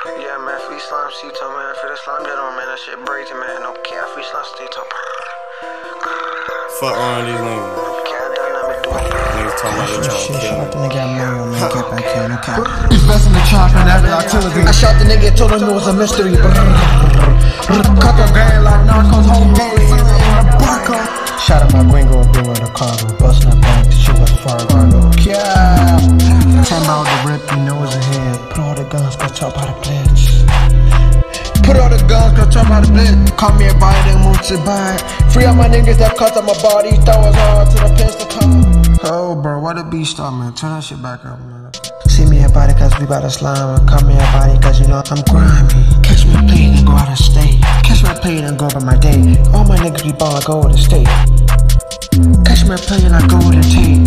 Yeah, man, free slime C-toe, man. For the slime jet on, man, that shit breaking, man. No cap, free slime C-toe. Fuck on these niggas. Niggas talking about they trying to kill me. The nigga got mayo, man. Cap back here, no cap. He's busting the chop and every artillery. I shot the nigga, told him it was a mystery. Cut the gang like narcos, whole gang. Shot at my gringo, bring on the cargo. Bustin' up bank, the shit was Fargo. Yeah. 10 out the rip, you know it's ahead. Put all the guns, go chop out the blitz. Put all the guns, go chop out the blitz. Call me a body, then move to buy. Free up my niggas that cut up my body. Throw us hard to the pistol car. Oh, bro, what a beast start, man. Turn that shit back up, man. See me a body, cause we bout to slime. Call me a body, cause you know I'm grimy. Catch me playing and go out of state. Catch me playing and go over my day. All my niggas be ballin', go to the state. Catch me playing like Golden Tate.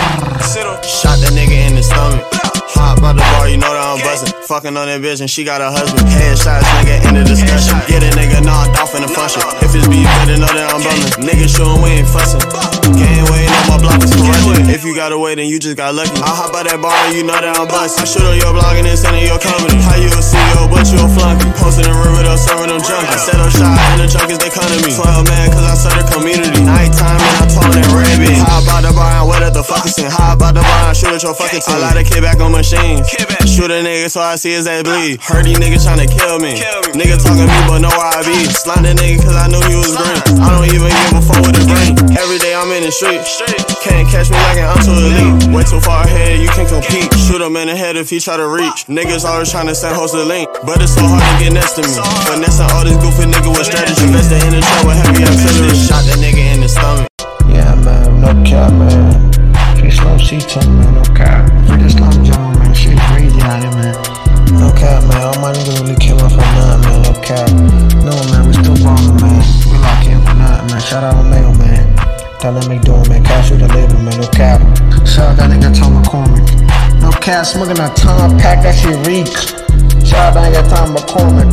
Shot that nigga in the stomach. Hop out the bar, you know that I'm bustin'. Fucking on that bitch and she got a husband. Headshots, nigga, in the discussion. Get a nigga knocked off in the function. If it's beef, better know that I'm bumming. Niggas shootin', we ain't fussin'. Can't wait, no more block is corruption. If you got away, then you just got lucky. I hop out that bar and you know that I'm bustin'. I shoot on your blog and then send in your company. How you a CEO, but you a flunky. Postin' in River, serving them junkies. I set up shot and the junkies, they come to me. 12 man, cause I serve the community. Nighttime and I told that rabbit. Hop out the bar and wet at the fucking scene. Hop out the bar and shoot at your fucking team. I like to kid back on machines. Shoot a nigga so I see his ass bleed. Heard these niggas tryna kill me. Nigga talking me but know where I be. Slime that nigga cause I knew he was green. I don't even give a fuck with the brain. Every day I'm in the street. Can't catch me like an unto elite. Way too far ahead, you can't compete. Shoot him in the head if he try to reach. Niggas always tryna send hoes to the link, but it's so hard to get next to me. Finessing all this goofy nigga with strategy. Invested in the trap with heavy artillery. Shot that nigga in the stomach. Yeah, man, no cap, man. Free slime C-toe, man, no cap. Free the slime jam, man. Shit crazy out here, man. No cap, man. All my niggas really came off for nothing, man. No cap. No, man, we still ballin', man. We lock in for nothing, man. Shout out to Mayo, man. Dynamic doing, man. Cash with the label, man. No cap. Shout out that nigga Tom McCormick. No cap, smoking that Tom pack, that shit reek. Shout out that nigga Tom McCormick.